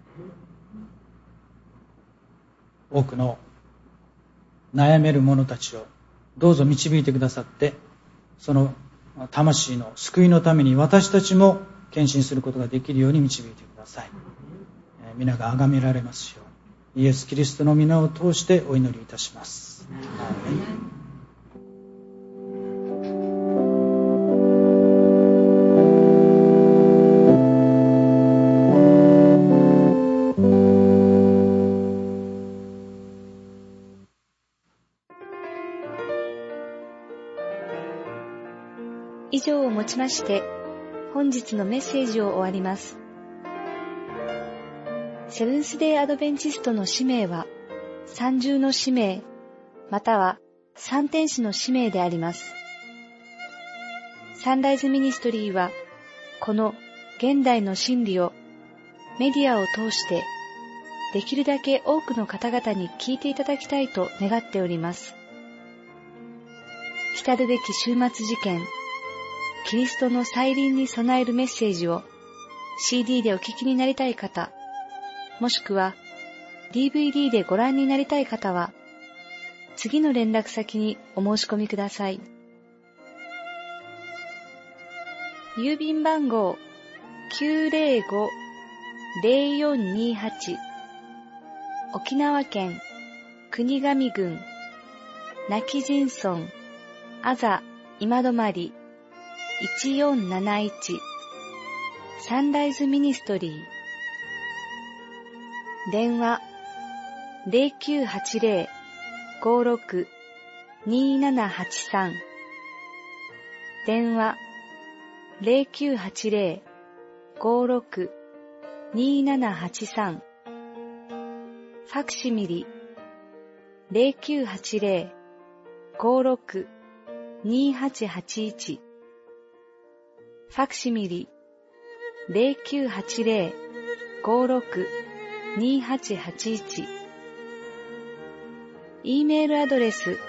多くの悩める者たちをどうぞ導いてくださって、その魂の救いのために私たちも献身することができるように導いてください。皆が崇められますように、イエス・キリストの皆を通してお祈りいたします。アーメン。 以上をもちまして本日のメッセージを終わります。セブンスデーアドベンチストの使命は三重の使命または三天使の使命であります。サンライズミニストリーはこの現代の真理をメディアを通してできるだけ多くの方々に聞いていただきたいと願っております。来るべき終末事件キリストの再臨に備えるメッセージを CD でお聞きになりたい方、もしくは DVD でご覧になりたい方は、次の連絡先にお申し込みください。郵便番号 905-0428 沖縄県国頭郡今帰仁村あざ今泊1471サンライズミニストリー。電話 0980-56-2783 電話 0980-56-2783 ファクシミリ 0980-56-2881ファクシミリ 0980-56-2881 E メールアドレス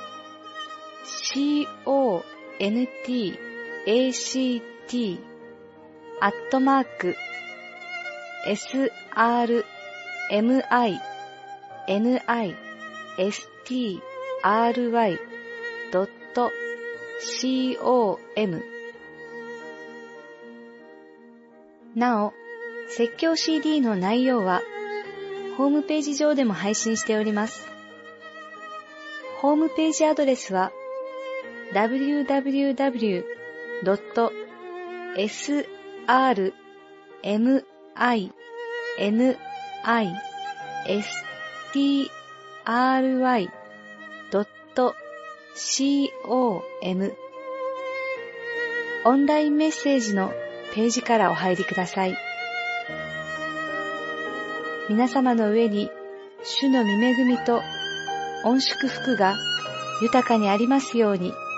srmistry.com なお、説教 CD の内容はホームページ上でも配信しております。ホームページアドレスは www.srmistry.com オンラインメッセージのページからお入りください。皆様の上に主の御恵みと御祝福が豊かにありますように。